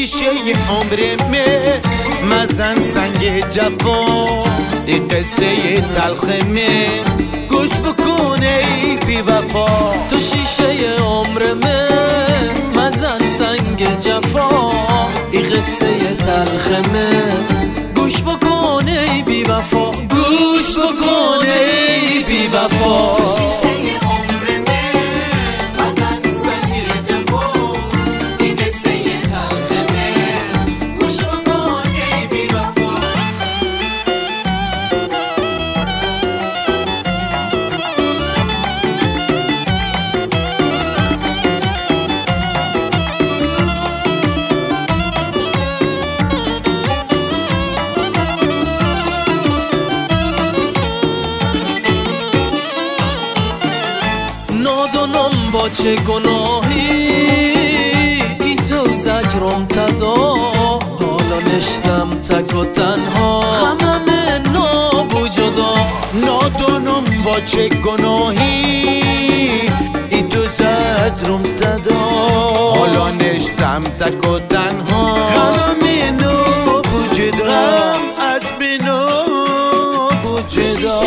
شیشه عمرمه مزن سنگ جفا این قصه تلخمه گوش بکن ای بی وفا تو شیشه عمرمه مزن سنگ جفا این قصه تلخمه گوش بکن ای بی وفا گوش بکن ای بی وفا نادانم با چه گناهی ای تو زجرم تدا حالا نشتم تک و تنها غمم ناب و جدا نادانم با چه گناهی ای تو زجرم تدا حالا نشتم تک و تنها غمم ناب و جدا غم از بناب و جدا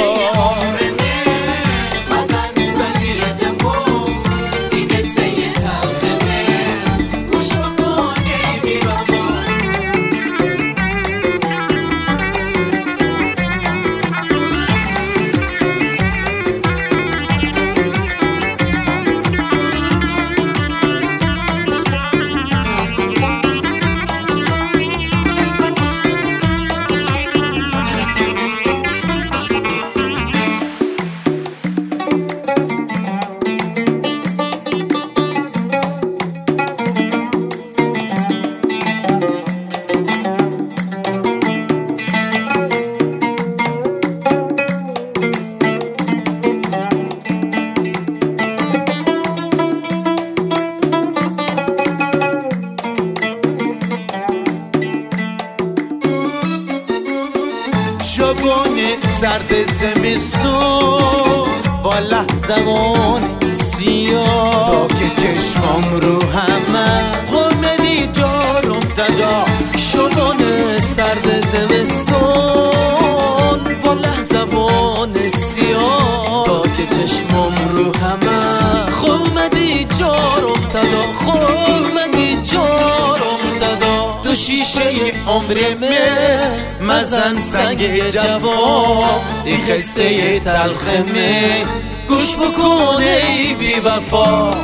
شبان سرد زمستون با لحظوان سیاه تا که چشمام رو همه خورمنی جارم تدا شبان سرد زمستون با لحظوان سیاه تا که چشمام رو همه خورمدی جارم تدا خورمدی جارم تدا تو شیشه عمرمه مزن سنگ جفا این قصه تلخمه گوش بکن ای بی وفا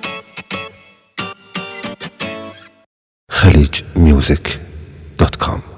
خلیجmusic.com